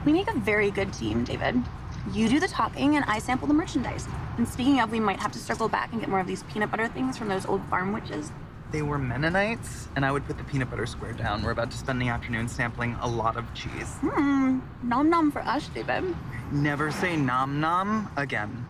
We make a very good team, David. You do the talking and I sample the merchandise. And speaking of, we might have to circle back and get more of these peanut butter things from those old farm witches. They were Mennonites, and I would put the peanut butter square down. We're about to spend the afternoon sampling a lot of cheese. Nom nom for us, David. Never say nom nom again.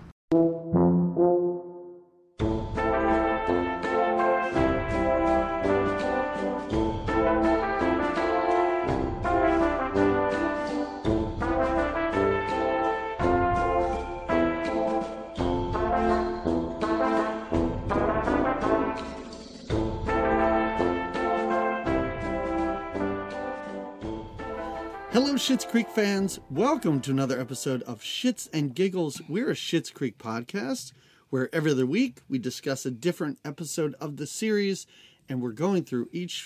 Hello, Schitt's Creek fans. Welcome to another episode of Shits and Giggles. We're a Schitt's Creek podcast where every other week we discuss a different episode of the series, and we're going through each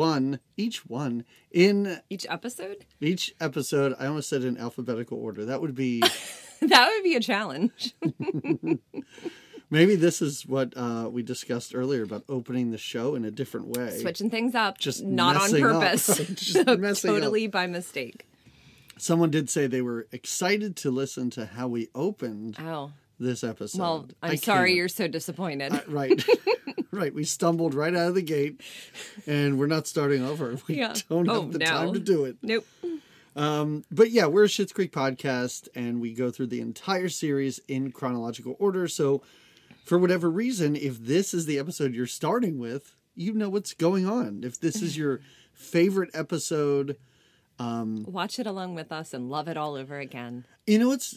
episode. Each episode. I almost said in alphabetical order. That would be that would be a challenge. Maybe this is what we discussed earlier about opening the show in a different way. Switching things up, just not on purpose. Just totally by mistake. Someone did say they were excited to listen to how we opened this episode. Well, I'm sorry you're so disappointed. Right. Right. We stumbled right out of the gate, and we're not starting over. We don't have the time to do it. Nope. But yeah, we're a Schitt's Creek podcast, and we go through the entire series in chronological order. So for whatever reason, if this is the episode you're starting with, you know what's going on. If this is your favorite episode, watch it along with us and love it all over again. You know what's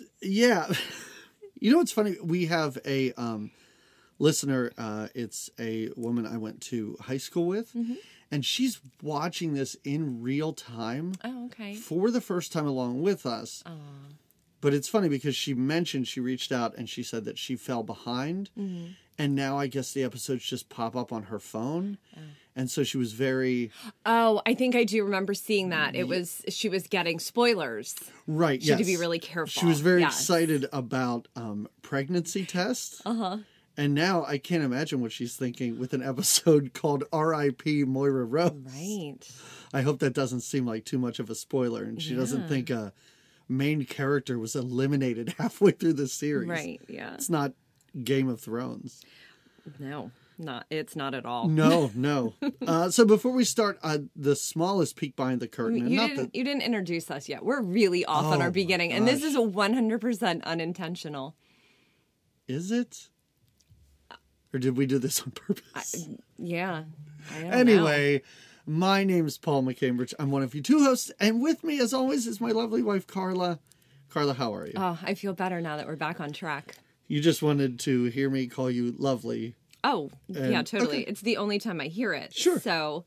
funny? We have a listener. It's a woman I went to high school with, and she's watching this in real time. Oh, okay. For the first time along with us. Aww. But it's funny because she mentioned she reached out and she said that she fell behind. Mm-hmm. And now I guess the episodes just pop up on her phone. Oh. And so she was very... Oh, I think I do remember seeing that. She was getting spoilers. Right, She had to be really careful. She was very excited about pregnancy tests. Uh-huh. And now I can't imagine what she's thinking with an episode called R.I.P. Moira Rose. Right. I hope that doesn't seem like too much of a spoiler and she doesn't think a main character was eliminated halfway through the series. Right, yeah. It's not Game of Thrones. No, it's not at all. No. So before we start, the smallest peek behind the curtain. You didn't introduce us yet. We're really off on our beginning. And this is 100% unintentional. Is it? Or did we do this on purpose? I don't know. My name's Paul McCambridge. I'm one of you two hosts. And with me, as always, is my lovely wife, Carla. Carla, how are you? Oh, I feel better now that we're back on track. You just wanted to hear me call you lovely. Oh, yeah, totally. Okay. It's the only time I hear it. Sure. So,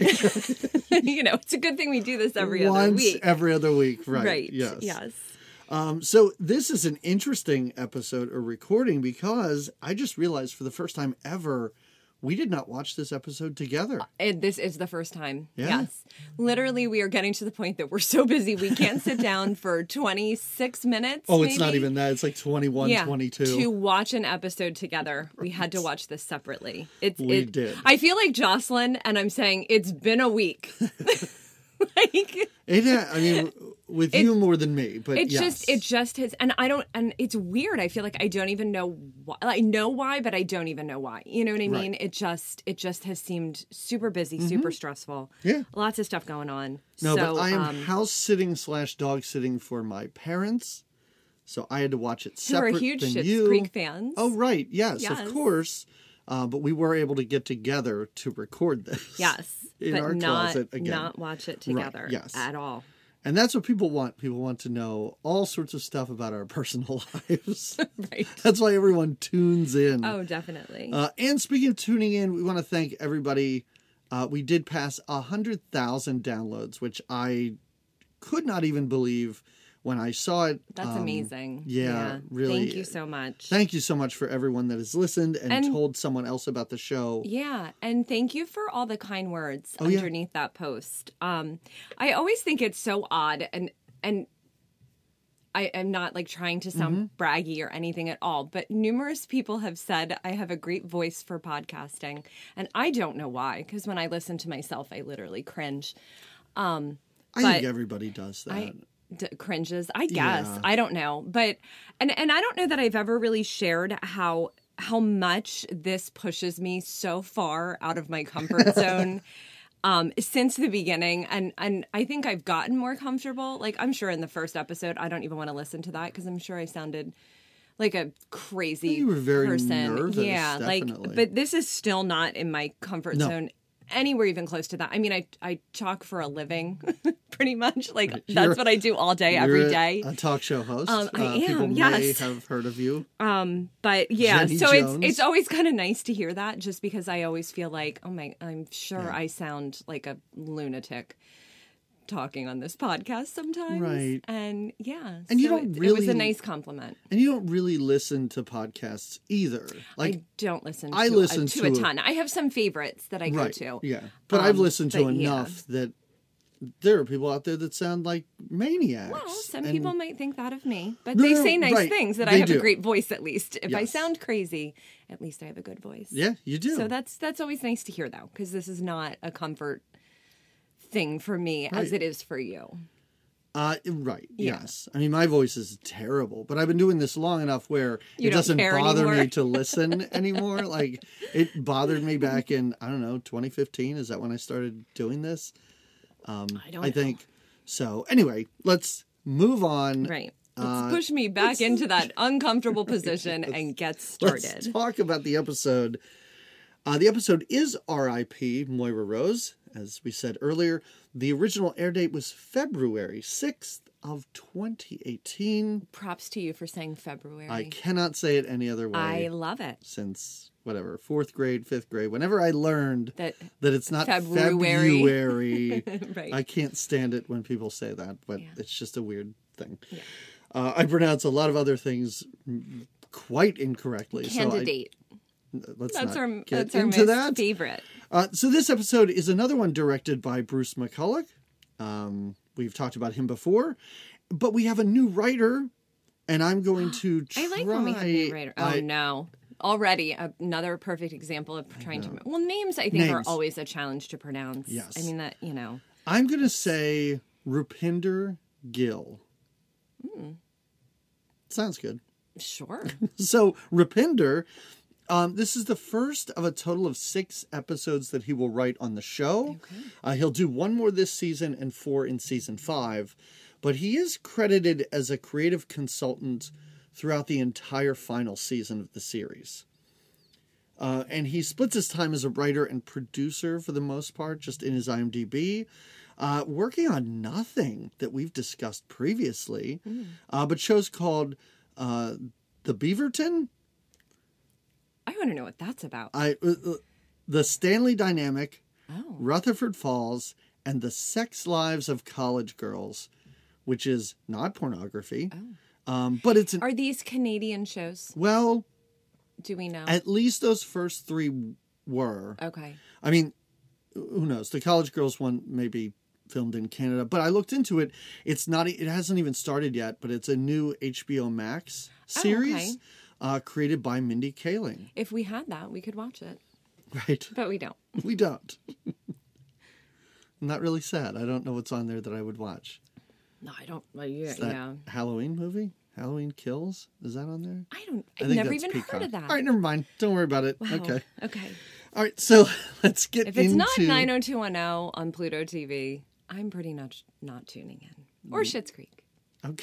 it's a good thing we do this every other week. Once every other week, right. Right, yes. So this is an interesting episode or recording because I just realized for the first time ever, we did not watch this episode together. This is the first time. Yeah? Yes. Literally, we are getting to the point that we're so busy we can't sit down for 26 minutes. Oh, maybe. It's not even that. It's like 21, 22. To watch an episode together. We had to watch this separately. We did. I feel like Jocelyn, and I'm saying it's been a week. With you more than me, but it just has, and it's weird. I feel like I don't even know why. I know why, but I don't even know why. You know what I mean? Right. It just has seemed super busy, super stressful. Yeah. Lots of stuff going on. No, but I am house sitting / dog sitting for my parents. So I had to watch it separate who are huge than Schitt's you. Creek fans. Oh, right. Yes, of course. But we were able to get together to record this. Yes. In but our closet again. Not watch it together. Right, yes. At all. And that's what people want. People want to know all sorts of stuff about our personal lives. Right. That's why everyone tunes in. Oh, definitely. And speaking of tuning in, we want to thank everybody. We did pass 100,000 downloads, which I could not even believe when I saw it. That's amazing. Yeah, really. Thank you so much. Thank you so much for everyone that has listened and told someone else about the show. Yeah, and thank you for all the kind words underneath that post. I always think it's so odd, and I am not like trying to sound braggy or anything at all, but numerous people have said I have a great voice for podcasting, and I don't know why, because when I listen to myself, I literally cringe. I think everybody does that. cringes, I guess. Yeah. I don't know. But and I don't know that I've ever really shared how much this pushes me so far out of my comfort zone since the beginning. And I think I've gotten more comfortable. Like, I'm sure in the first episode, I don't even want to listen to that because I'm sure I sounded like a crazy You were very person. nervous, yeah, definitely. like, but this is still not in my comfort zone anywhere even close to that. I mean, I talk for a living, pretty much. Like, that's what I do all day, every day. A talk show host. I am, People may yes. have heard of you. But yeah, Jenny so Jones. it's always kind of nice to hear that, just because I always feel like, I'm sure I sound like a lunatic talking on this podcast sometimes. Right. And yeah. And you so don't it was really- a nice compliment. And you don't really listen to podcasts either. Like, I don't listen to, I listen to to a it. ton. I have some favorites that I go right. to. Yeah. But I've listened to but yeah. enough that there are people out there that sound like maniacs. Well, some And- people might think that of me, but No, they no, say nice right. things, that I They have do. a great voice at least. If I Yes. sound crazy, at least I have a good voice. Yeah, you do. So that's always nice to hear, though, because this is not a comfort thing for me as it is for you. Right. Yeah. Yes. I mean, my voice is terrible, but I've been doing this long enough where You it don't doesn't care bother anymore. me to listen anymore. Like, it bothered me back in, I don't know, 2015. Is that when I started doing this? I don't I know. think. So anyway, let's move on. Right. Let's push me back into that uncomfortable position and get Let's started. talk about the episode. The episode is R.I.P. Moira Rose, as we said earlier. The original air date was February 6th of 2018. Props to you for saying February. I cannot say it any other way. I love it. Since, whatever, 4th grade, 5th grade, whenever I learned That it's not February. February, Right. I can't stand it when people say that, but Yeah. it's just a weird thing. Yeah. I pronounce a lot of other things quite incorrectly. Candidate. So let's That's not our get that's our into most that. favorite. So this episode is another one directed by Bruce McCulloch. We've talked about him before, but we have a new writer, and I'm going to try. I like when we have new writer. Oh no. Already another perfect example of trying to. Well, names I think are Names. always a challenge to pronounce. Yes. I mean that I'm going to say Rupinder Gill. Sounds good. Sure. So Rupinder, this is the first of a total of 6 episodes that he will write on the show. He'll do 1 more this season and 4 in season 5, but he is credited as a creative consultant throughout the entire final season of the series. And he splits his time as a writer and producer for the most part, just in his IMDb, working on nothing that we've discussed previously, but shows called The Beaverton. I want to know what that's about. The Stanley Dynamic, Oh. Rutherford Falls, and The Sex Lives of College Girls, which is not pornography, but it's Are these Canadian shows? well, Do we know? at least those first 3 were. Okay. I mean, who knows? The College Girls one may be filmed in Canada, but I looked into it. It's not. It hasn't even started yet, but it's a new HBO Max series created by Mindy Kaling. If we had that, we could watch it, Right? but we don't. We don't. I'm not really sad. I don't know what's on there that I would watch. No, I don't. Yeah. Is that Halloween movie? Halloween Kills? Is that on there? I don't. I I've think never that's even Peacock. heard of that. All right, never mind. Don't worry about it. Wow. Okay. Okay. All right, so let's get If it's into... not 90210 on Pluto TV, I'm pretty much not tuning in. Or Schitt's Creek. Okay.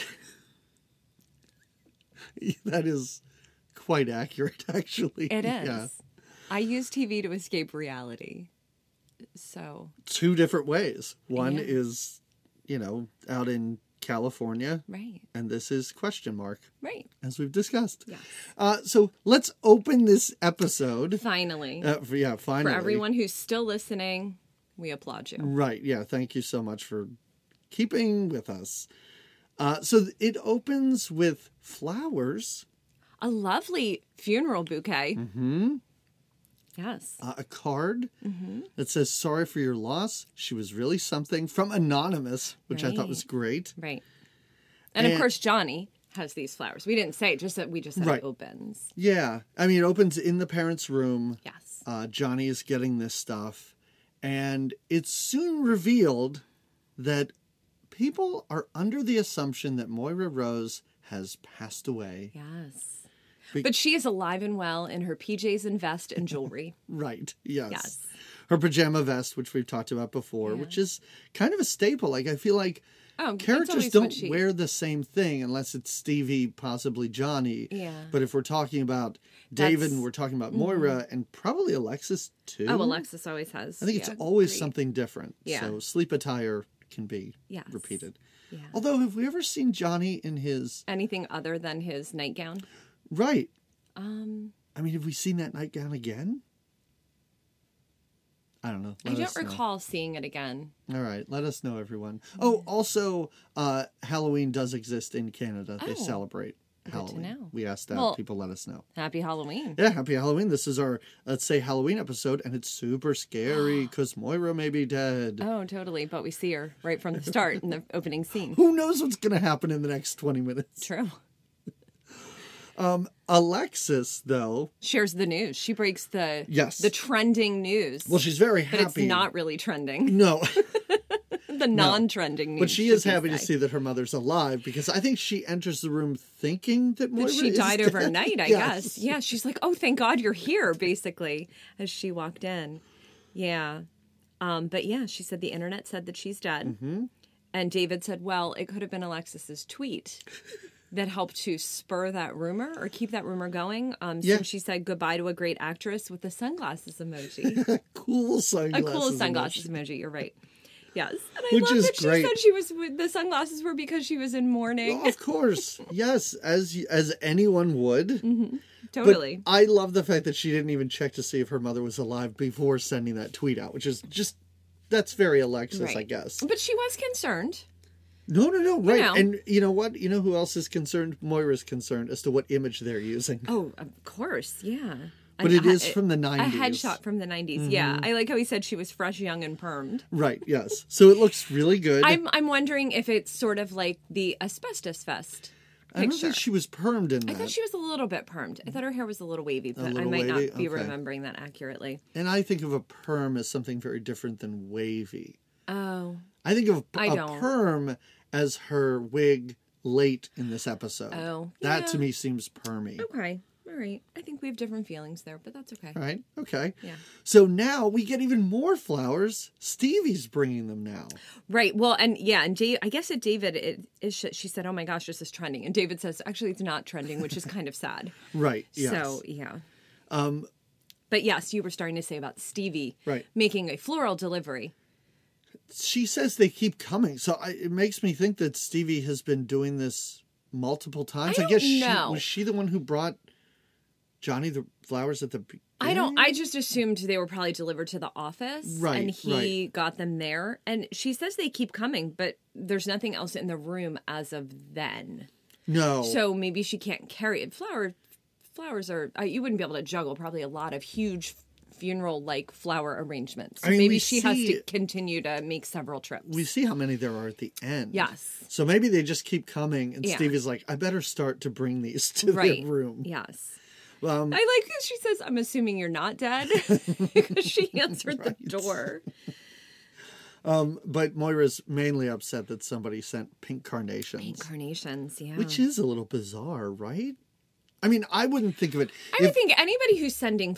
That is quite accurate, actually. It is. Yeah. I use TV to escape reality. So, 2 different ways. One Yeah. is, out in California, right. and this is question mark, Right. as we've discussed. Yes. So let's open this episode. Finally. Finally. For everyone who's still listening, we applaud you. Right, yeah, thank you so much for keeping with us. So it opens with flowers, A lovely funeral bouquet. Mm-hmm. Yes. a card Mm-hmm. that says, "Sorry for your loss. She was really something," from Anonymous, which I thought was great. Right. And of And- course, Johnny has these flowers. We didn't say, just that we just said Right. it opens. Yeah, I mean, it opens in the parents' room. Yes. Johnny is getting this stuff, and it's soon revealed that people are under the assumption that Moira Rose has passed away. Yes. But she is alive and well in her PJs and vest and jewelry. Right. Yes. Yes. Her pajama vest, which we've talked about before, which is kind of a staple. Like, I feel like characters don't wear the same thing unless it's Stevie, possibly Johnny. Yeah. But if we're talking about David and we're talking about Moira and probably Alexis too. Oh, Alexis always has. I think it's always something different. Yeah. So sleep attire can be repeated. Yeah. Although, have we ever seen Johnny in his... Anything other than his nightgown? Right. I mean, have we seen that nightgown again? I don't know. I don't recall seeing it again. All right. Let us know, everyone. Oh, also, Halloween does exist in Canada. They celebrate Halloween. Good to know. We asked that. People let us know. Happy Halloween. Yeah, happy Halloween. This is our, let's say, Halloween episode, and it's super scary because Moira may be dead. Oh, totally. But we see her right from the start in the opening scene. Who knows what's going to happen in the next 20 minutes? True. Alexis, though, shares the news. She breaks the trending news. Well, she's very happy. But it's not really trending. No. The non-trending news. But she is happy to see that her mother's alive because I think she enters the room thinking that Moira she died is overnight, I guess. Yeah, she's like, oh, thank God you're here, basically, as she walked in. Yeah. But yeah, she said the internet said that she's dead. Mm-hmm. And David said, well, it could have been Alexis's tweet that helped to spur that rumor or keep that rumor going. So she said goodbye to a great actress with the sunglasses emoji. Cool sunglasses. A cool sunglasses emoji. You're right. Yes. And I Which love is that great. she said the sunglasses were because she was in mourning. Well, of course. Yes, as anyone would. Mm-hmm. Totally. But I love the fact that she didn't even check to see if her mother was alive before sending that tweet out, which is just, that's very Alexis, I guess. But she was concerned. No, right. You know. And you know what? You know who else is concerned? Moira's concerned as to what image they're using. Oh, of course, yeah. But it is from the 90s. A headshot from the 90s, yeah. I like how he said she was fresh, young, and permed. Right, yes. So it looks really good. I'm wondering if it's sort of like the Asbestos Fest picture. I don't think she was permed in that. I thought she was a little bit permed. I thought her hair was a little wavy, but I might not be remembering that accurately. And I think of a perm as something very different than wavy. Oh. I think of a perm as her wig late in this episode. Oh. That to me seems permy. Okay. All right. I think we have different feelings there, but that's okay. All right. Okay. Yeah. So now we get even more flowers. Stevie's bringing them now. Right. Well, and I guess at David, she said, oh my gosh, this is trending. And David says, actually, it's not trending, which is kind of sad. Right. Yes. So, yeah. But yes, you were starting to say about Stevie making a floral delivery. She says they keep coming. So it makes me think that Stevie has been doing this multiple times. I guess was she the one who brought Johnny the flowers at the beginning? I just assumed they were probably delivered to the office. Right. And he got them there. And she says they keep coming, but there's nothing else in the room as of then. No. So maybe she can't carry it. Flowers are, you wouldn't be able to juggle probably a lot of huge funeral-like flower arrangements. So maybe she has to continue to make several trips. We see how many there are at the end. Yes. So maybe they just keep coming, and Stevie's like, I better start to bring these to the room. Yes. I like that she says, I'm assuming you're not dead, because she answered the door. But Moira's mainly upset that somebody sent pink carnations. Pink carnations, yeah. Which is a little bizarre, right? I mean, I wouldn't think of it. I would think anybody who's sending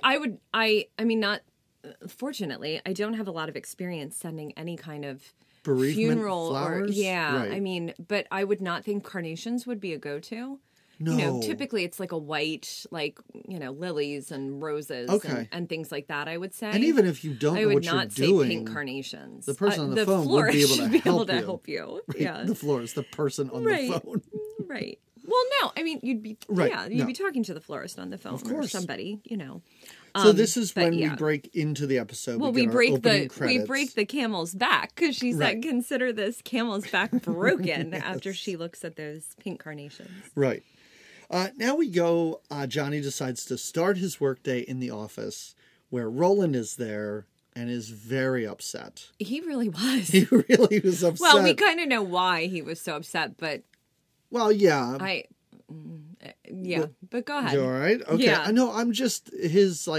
fortunately, I don't have a lot of experience sending any kind of bereavement funeral flowers. Right. I mean, but I would not think carnations would be a go-to. No. Typically it's like a white, lilies and roses and things like that, I would say. And even if you don't know what you're doing. I would not say pink carnations. The person on the phone would be able to help you. Right? Yeah. The florist, the person on the phone. Right. Well, no, I mean, you'd be be talking to the florist on the phone, of course, or somebody, So this is when we break into the episode. Well, we break the camel's back because she said, "Consider this camel's back broken." After she looks at those pink carnations, right. Now we go. Johnny decides to start his workday in the office, where Roland is there and is very upset. He really was. He really was upset. Well, we kind of know why he was so upset, but. Well, yeah. But go ahead. All right. Okay. Yeah. No, I'm just his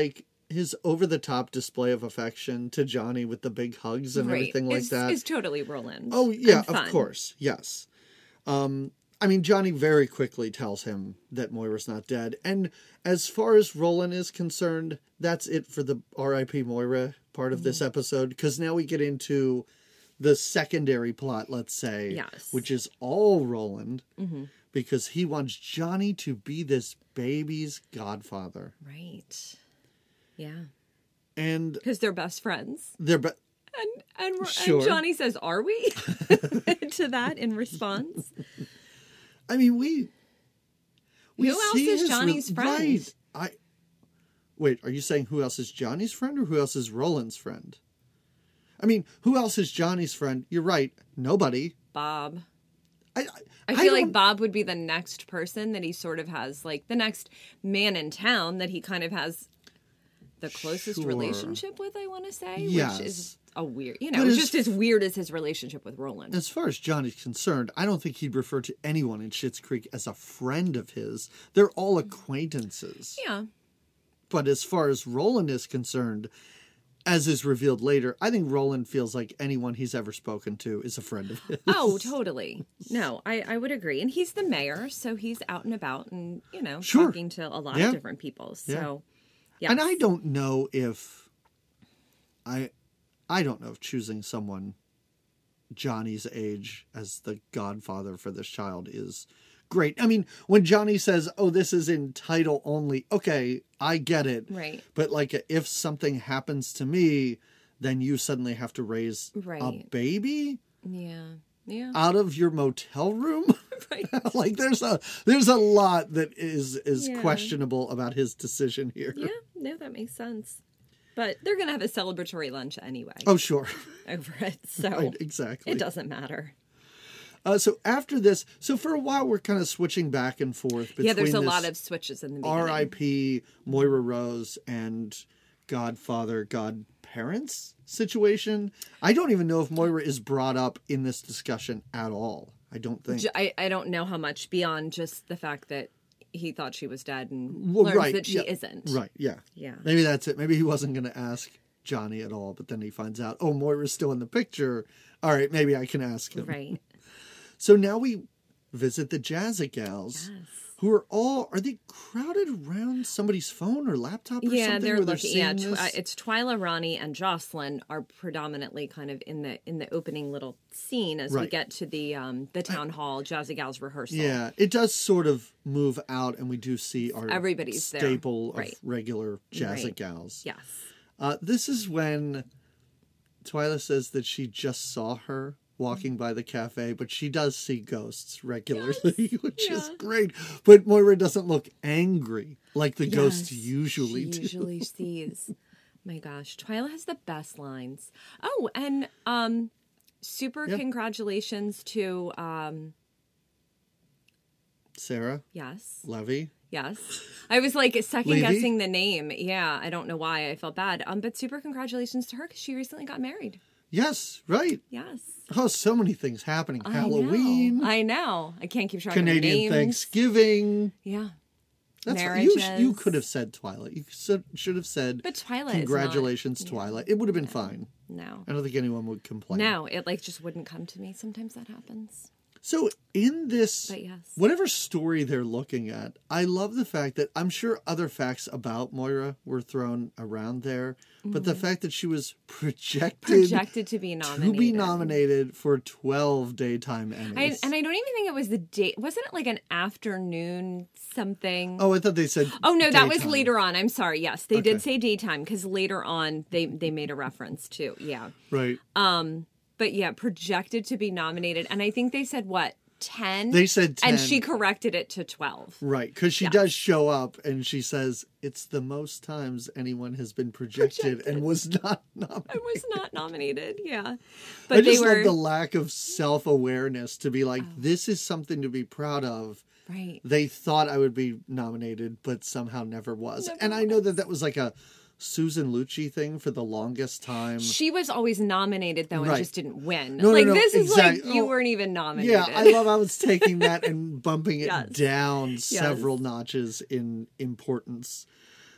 his over-the-top display of affection to Johnny with the big hugs and everything like that is totally Roland. Oh, yeah, and of fun. course. Yes. I mean, Johnny very quickly tells him that Moira's not dead. And as far as Roland is concerned, that's it for the R.I.P. Moira part of this episode. Because now we get into the secondary plot, let's say. Yes. Which is all Roland. Because he wants Johnny to be this baby's godfather. Right. Yeah. And Because they're best friends. they're... And Sure. Johnny says, "Are we?" to that in response. I mean, we Who else see is his Johnny's friend? Right. Wait, are you saying who else is Johnny's friend or who else is Roland's friend? I mean, who else is Johnny's friend? You're right. Nobody. Bob. I feel don't- like Bob would be the next person that he sort of has, like the next man in town that he kind of has the closest Sure. relationship with, I want to say. Yes. Which is a weird, But as- just as weird as his relationship with Roland. As far as Johnny's concerned, I don't think he'd refer to anyone in Schitt's Creek as a friend of his. They're all acquaintances. Yeah. But as far as Roland is concerned, as is revealed later, I think Roland feels like anyone he's ever spoken to is a friend of his. Oh, totally. No, I would agree. And he's the mayor, so he's out and about and, Sure. talking to a lot Yeah. of different people. So, yeah. And I don't know if I don't know if choosing someone Johnny's age as the godfather for this child is great. I mean, when Johnny says, "Oh, this is in title only," okay, I get it. Right. But like, if something happens to me, then you suddenly have to raise a Right. baby Yeah. Yeah. out of your motel room. Right. Like, there's a lot that is Yeah. questionable about his decision here. Yeah. No, that makes sense. But they're going to have a celebratory lunch anyway Oh, sure. over it. So Right, exactly. it doesn't matter. So after this, so for a while we're kind of switching back and forth between Yeah, there's a this lot of switches in the beginning. R.I.P. Moira Rose and godfather, godparents situation. I don't even know if Moira is brought up in this discussion at all. I don't think. I don't know how much beyond just the fact that he thought she was dead and Well, learns right, that she yeah. isn't. Right, yeah. Yeah. Maybe that's it. Maybe he wasn't going to ask Johnny at all, but then he finds out, oh, Moira's still in the picture. All right, maybe I can ask him. Right. So now we visit the Jazzagals, who are they crowded around somebody's phone or laptop or Yeah, something? they're where looking. Yeah, seeing this? it's Twyla, Ronnie, and Jocelyn are predominantly kind of in the opening little scene as we Right. get to the town hall Jazzagals rehearsal. Yeah, it does sort of move out, and we do see our Everybody's there. staple Right. of regular Jazzagals. Yes. This is when Twyla says that she just saw her walking by the cafe, but she does see ghosts regularly, which is great. But Moira doesn't look angry like the ghosts usually she do. usually sees. My gosh, Twyla has the best lines. Oh, and super congratulations to Sarah, yes. Levy. Yes. I was like second Levy? guessing the name. Yeah, I don't know why I felt bad. But super congratulations to her because she recently got married. Yes, right. Yes. Oh, so many things happening. Halloween, I know. I can't keep track of Canadian names. Thanksgiving. Yeah. That's Marriages. you could have said Twyla. You should have said But Twyla congratulations, is not, Twyla. It would have been fine. No. I don't think anyone would complain. No, it like just wouldn't come to me. Sometimes that happens. So in this, But yes. whatever story they're looking at, I love the fact that I'm sure other facts about Moira were thrown around there, but the fact that she was projected to be nominated. to be nominated for 12 daytime Emmys. And I don't even think it was the day. Wasn't it like an afternoon something? Oh, I thought they said. Oh no, that was daytime. later on. I'm sorry. Yes, they Okay. did say daytime because later on they made a reference to Right. But yeah, projected to be nominated, and I think they said what 10. They said 10. and she corrected it to 12. Right, because she does show up and she says it's the most times anyone has been projected. and was not nominated. I was not nominated. Yeah, I but they just were love the lack of self-awareness to be like, this is something to be proud of. right. They thought I would be nominated, but somehow never was. And I know that was like a Susan Lucci thing for the longest time. She was always nominated though, and Right. just didn't win. No, like no, this is exact- like you oh, weren't even nominated. Yeah, I love how it's taking that and bumping it Yes. down several notches in importance.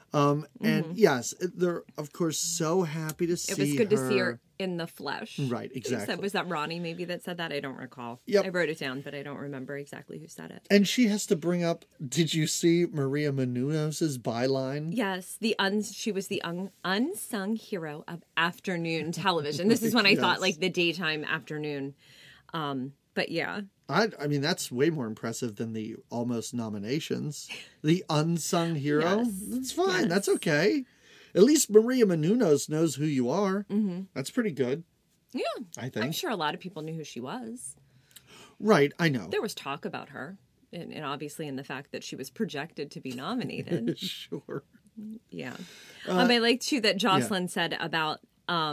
And yes, they're of course so happy to see her. It was good to see her in the flesh. Right, exactly. Was that Ronnie maybe that said that? I don't recall. Yep. I wrote it down, but I don't remember exactly who said it. And she has to bring up, did you see Maria Menounos' byline? Yes, she was the unsung hero of afternoon television. This is when I thought like the daytime afternoon. But yeah. I mean, that's way more impressive than the almost nominations. The unsung hero? Yes. That's fine. Yes. That's okay. At least Maria Menounos knows who you are. Mm-hmm. That's pretty good. Yeah. I think. I'm sure a lot of people knew who she was. Right, I know. There was talk about her. And obviously in the fact that she was projected to be nominated. Sure. Yeah. I like too that Jocelyn said about,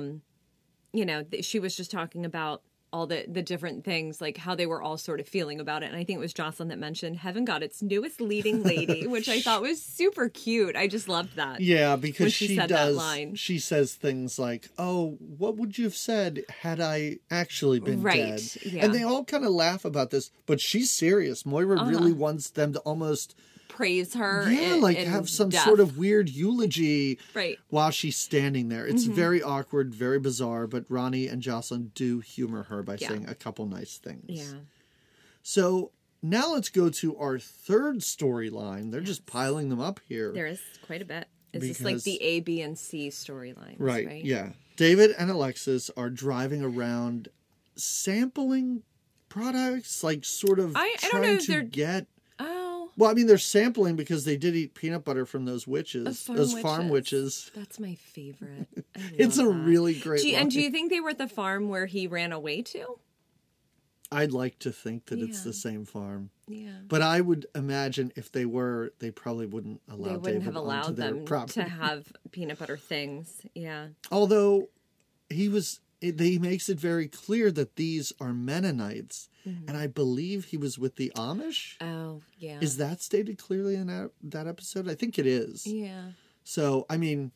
she was just talking about all the different things, like how they were all sort of feeling about it. And I think it was Jocelyn that mentioned Heaven got its newest leading lady, which I thought was super cute. I just loved that. Yeah, because when she said does. That line. She says things like, "Oh, what would you have said had I actually been dead?" Yeah. And they all kind of laugh about this, but she's serious. Moira really wants them to almost praise her. Have some sort of weird eulogy while she's standing there. It's very awkward, very bizarre, but Ronnie and Jocelyn do humor her by saying a couple nice things. Yeah. So now let's go to our third storyline. They're just piling them up here. There is quite a bit. Is this like the A, B, and C storylines? Right, yeah. David and Alexis are driving around sampling products, like sort of I don't know trying if to they're... get... Oh. Well, I mean, they're sampling because they did eat peanut butter from those witches. Those farm witches. That's my favorite. It's a really great line. And do you think they were at the farm where he ran away to? I'd like to think that it's the same farm. Yeah. But I would imagine if they were, they probably wouldn't allow They wouldn't David have onto allowed their them property. to have peanut butter things. Yeah. Although he makes it very clear that these are Mennonites. And I believe he was with the Amish. Oh, yeah. Is that stated clearly in that episode? I think it is. Yeah. So, I mean,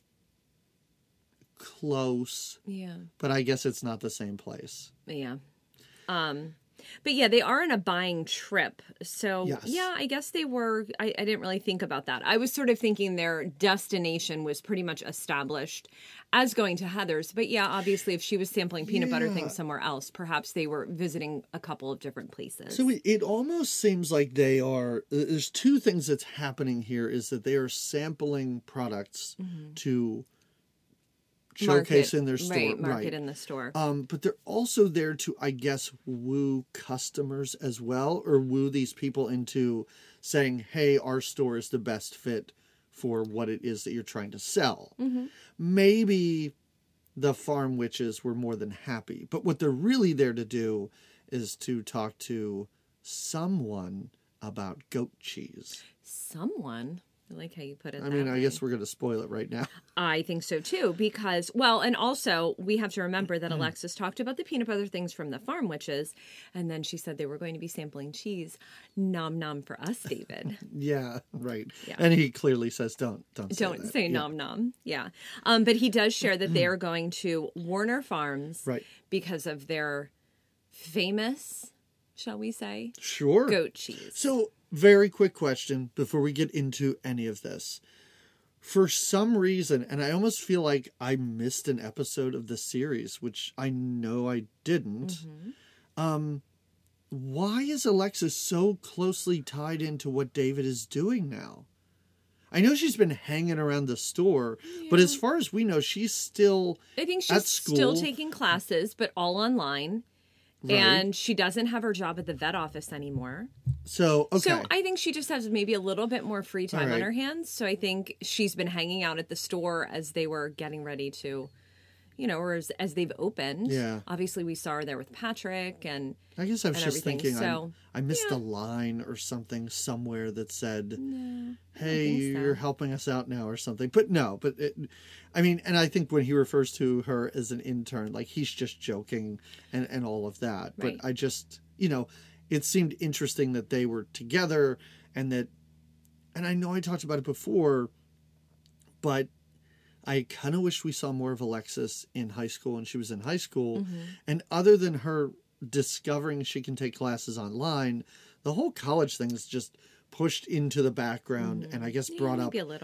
close. Yeah. But I guess it's not the same place. Yeah. But yeah, they are on a buying trip. So Yes. yeah, I guess they were, I didn't really think about that. I was sort of thinking their destination was pretty much established as going to Heather's. But yeah, obviously if she was sampling peanut butter things somewhere else, perhaps they were visiting a couple of different places. So it almost seems like there's two things that's happening here is that they are sampling products to showcase in their store. Market in the store. But they're also there to, I guess, woo customers as well, or woo these people into saying, hey, our store is the best fit for what it is that you're trying to sell. Maybe the farm witches were more than happy, but what they're really there to do is to talk to someone about goat cheese. Someone? I like how you put it. I mean, I guess we're going to spoil it right now. I think so too, because, well, and also we have to remember that Alexis talked about the peanut butter things from the farm witches, and then she said they were going to be sampling cheese. Nom nom for us, David. Yeah, right. Yeah. And he clearly says, don't say nom nom. Yeah. But he does share that they are going to Warner Farms because of their famous, shall we say? Sure. Goat cheese. So, very quick question before we get into any of this. For some reason, and I almost feel like I missed an episode of the series, which I know I didn't. Why is Alexis so closely tied into what David is doing now? I know she's been hanging around the store, but as far as we know, she's still I think at she's school. still taking classes, but all online. Right. And she doesn't have her job at the vet office anymore. So, okay. So I think she just has maybe a little bit more free time All on right. her hands. So I think she's been hanging out at the store as they were getting ready to, or as they've opened. Yeah. Obviously, we saw her there with Patrick and I guess I was and just everything, thinking so, I missed a line or something somewhere that said, hey, think so. you're helping us out now or something. But no, and I think when he refers to her as an intern, like he's just joking and all of that. Right. But I just, it seemed interesting that they were together and I know I talked about it before, but I kind of wish we saw more of Alexis in high school and she was in high school. And other than her discovering she can take classes online, the whole college thing is just pushed into the background and I guess brought up maybe a little.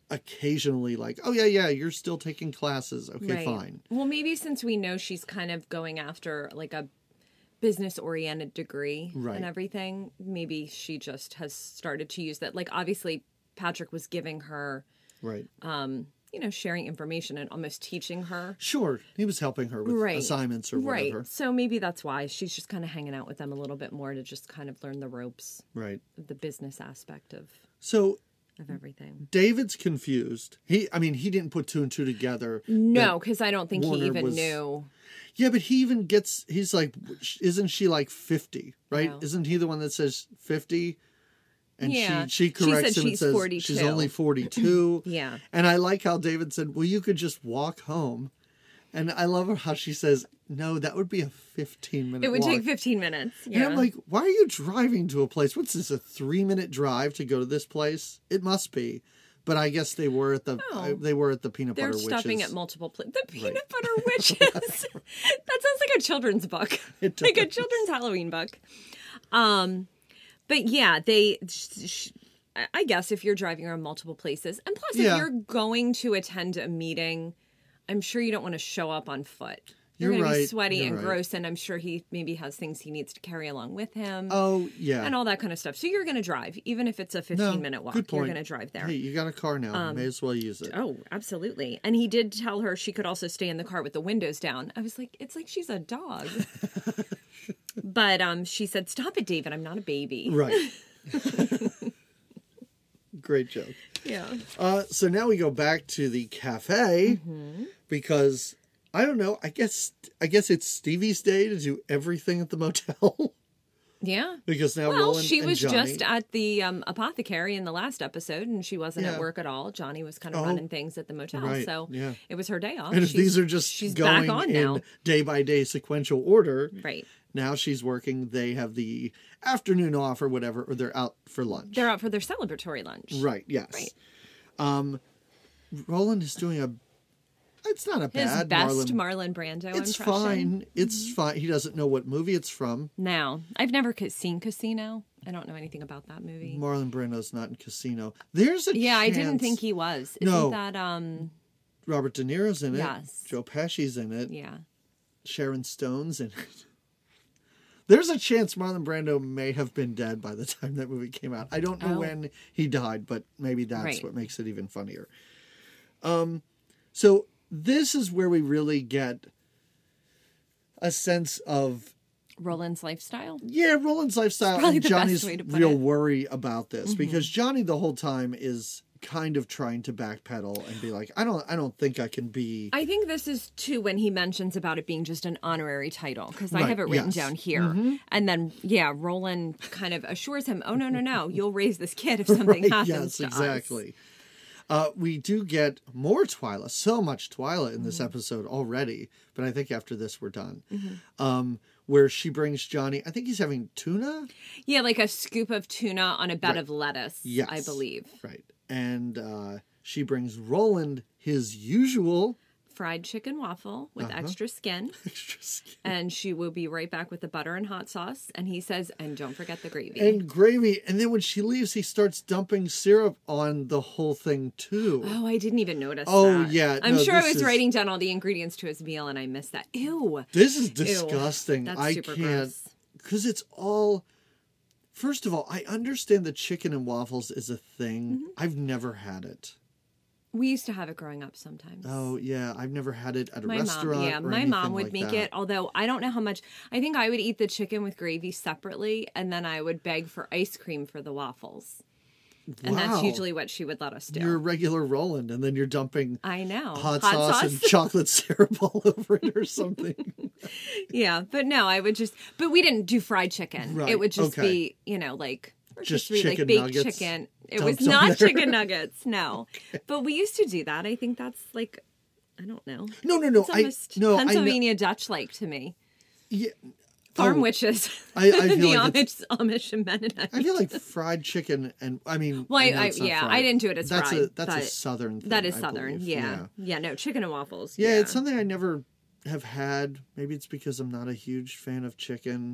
occasionally like, oh yeah, you're still taking classes. Okay, Right. fine. Well, maybe since we know she's kind of going after like a business-oriented degree Right. and everything, maybe she just has started to use that. Like, obviously, Patrick was giving her, Right. sharing information and almost teaching her. Sure. He was helping her with Right. assignments or whatever. Right. So maybe that's why she's just kind of hanging out with them a little bit more to just kind of learn the ropes Right. of the business aspect of So everything. David's confused. He didn't put two and two together. No, because I don't think Warner he even was- knew. Yeah, but he's like, isn't she like 50, right? No. Isn't he the one that says 50? And Yeah. she She corrects said him and she's says 42. she's only 42. Yeah. And I like how David said, well, you could just walk home. And I love how she says, no, that would be a 15-minute It would walk. take 15 minutes. Yeah. And I'm like, why are you driving to a place? What's this, a 3-minute drive to go to this place? It must be. But I guess they were at the peanut They're butter stopping witches. at multiple places. The Peanut Butter Witches. That sounds like a children's book. It Like a does. children's Halloween book. But yeah, I guess if you're driving around multiple places, and plus Yeah. if you're going to attend a meeting, I'm sure you don't want to show up on foot. You're going to be right. sweaty You're and right. gross, and I'm sure he maybe has things he needs to carry along with him. Oh, yeah. And all that kind of stuff. So you're going to drive, even if it's a 15-minute walk. Good You're point. going to drive there. Hey, you got a car now. May as well use it. Oh, absolutely. And he did tell her she could also stay in the car with the windows down. I was like, it's like she's a dog. But she said, stop it, David. I'm not a baby. Right. Great joke. Yeah. So now we go back to the cafe Mm-hmm. because I don't know. I guess it's Stevie's day to do everything at the motel Yeah. because now Well, Roland she and was Johnny, just at the apothecary in the last episode, and she wasn't Yeah. at work at all. Johnny was kind of Oh, running things at the motel, right, so yeah. it was her day off. and if these are just she's going back on in now. day by day sequential order. Right. Now she's working. They have the afternoon off or whatever, or they're out for lunch. They're out for their celebratory lunch. Right. Yes. Right. Roland is doing it's not a His bad best Marlon. Marlon Brando It's impression. fine. It's fine. He doesn't know what movie it's from. Now, I've never seen Casino. I don't know anything about that movie. Marlon Brando's not in Casino. There's a Yeah, I didn't chance- think he was. No. Isn't that Robert De Niro's in it. Yes. Joe Pesci's in it. yeah. Sharon Stone's in it. There's a chance Marlon Brando may have been dead by the time that movie came out. I don't know Oh. when he died, but maybe that's Right. what makes it even funnier. So this is where we really get a sense of Roland's lifestyle? Roland's lifestyle probably and the best Johnny's way to put real it. Mm-hmm. worry about this because Johnny the whole time is kind of trying to backpedal and be like, I don't think I can be I think this is too when he mentions about it being just an honorary title because I Right, have it written yes. down here. And then, Roland kind of assures him, oh, no, you'll raise this kid if something Right, happens yes, to exactly. We do get more Twyla, so much Twyla in this Mm-hmm. episode already, but I think after this we're done. Where she brings Johnny, I think he's having tuna. us. Yeah, like a scoop of tuna on a bed Right. of lettuce, Yes. I believe. Right. And she brings Roland his usual Fried chicken waffle with extra skin. extra skin. And she will be right back with the butter and hot sauce. And he says, and don't forget the gravy. And gravy. And then when she leaves, he starts dumping syrup on the whole thing, too. Oh, I didn't even notice Oh, that. yeah, I'm no, sure I this was is- writing down all the ingredients to his meal and I missed that. Ew. This is disgusting. That's I super can't. gross. Because it's all. First of all, I understand that chicken and waffles is a thing. Mm-hmm. I've never had it. We used to have it growing up sometimes. Oh, yeah. I've never had it at a My restaurant. mom, yeah, or my anything mom would like make that. it. Although I don't know how much. I think I would eat the chicken with gravy separately, and then I would beg for ice cream for the waffles. And that's Wow. usually what she would let us do. You're a regular Roland, and then you're dumping I know hot sauce and chocolate syrup all over it or something. Yeah, but no, I would just. But we didn't do fried chicken. Right, It would just okay. be, like Just rotisserie, chicken like baked nuggets chicken. It dumped was on not there. chicken nuggets, no. But we used to do that. I think that's like, I don't know. No. It's almost I know. Pennsylvania Dutch like to me. Yeah, Farm Oh, witches. I feel the like Amish and Mennonites. I feel like fried chicken, and I mean, Well, I know it's not yeah, fried. I didn't do it as that's fried. That's a but southern thing. That is I southern. believe. Yeah. No, chicken and waffles. Yeah, it's something I never have had. Maybe it's because I'm not a huge fan of chicken.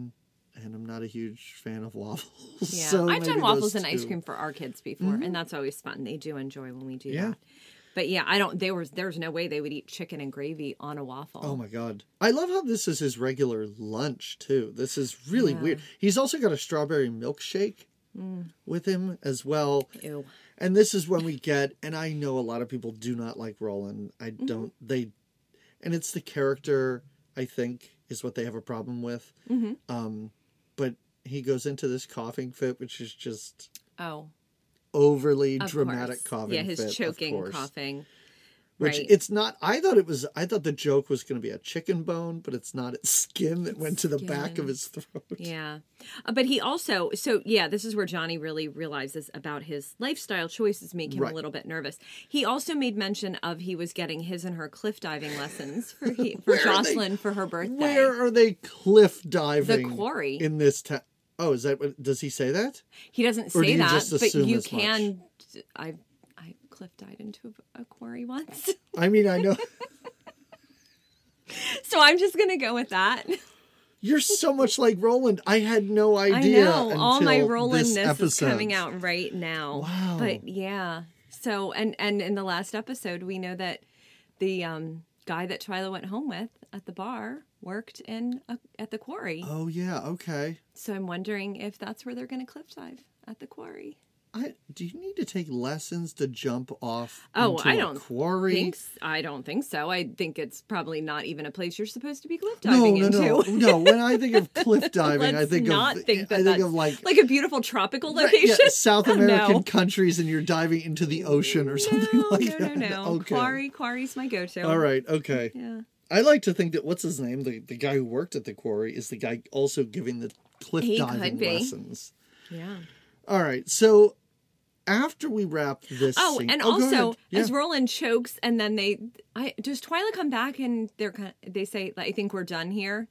and I'm not a huge fan of waffles. Yeah, So I've maybe done waffles those and ice two. cream for our kids before, and that's always fun. They do enjoy when we do Yeah. that. But yeah, I don't. There's no way they would eat chicken and gravy on a waffle. Oh my god. I love how this is his regular lunch too. This is really weird. He's also got a strawberry milkshake with him as well. Ew. And this is when we get, and I know a lot of people do not like Roland. I don't, and it's the character, I think, is what they have a problem with. But he goes into this coughing fit, which is just Oh. overly Of dramatic course. coughing Yeah, his fit. of choking, course. coughing. Which Right. it's not. I thought the joke was going to be a chicken bone, but it's not. It's skin that went to the back of his throat. Yeah. But he also, this is where Johnny really realizes about his lifestyle choices make him Right. a little bit nervous. He also made mention of he was getting his and her cliff diving lessons for Jocelyn for her birthday. Where are they cliff diving? The quarry. In this town. Oh, is that what? Does he say that? He doesn't Or do say you that, just but assume you as much? can. I cliff dived into a quarry once. I mean, I know So I'm just going to go with that. you're so much like Roland. I had no I idea. know. All my until this Rolandness is episode. coming out right now. Wow. But yeah. So, and in the last episode, we know that the guy that Twyla went home with at the bar worked at the quarry. Oh yeah. Okay. So I'm wondering if that's where they're going to cliff dive, at the quarry. Do you need to take lessons to jump off? Oh, into I a don't quarry. I don't think so. I think it's probably not even a place you're supposed to be cliff No, diving no, into. no. When I think of cliff diving, I Let's think not of think that I think that's of like a beautiful tropical Right, location. yeah, South American No. countries, and you're diving into the ocean or something like that. No. Okay. Quarry's my go-to. All right. Okay. Yeah. I like to think that what's his name, the guy who worked at the quarry, is the guy also giving the cliff He diving could be. lessons. Yeah. All right. So after we wrap this, Oh, scene, and go also ahead. Yeah. as Roland chokes, and then does Twyla come back and they say, I think we're done here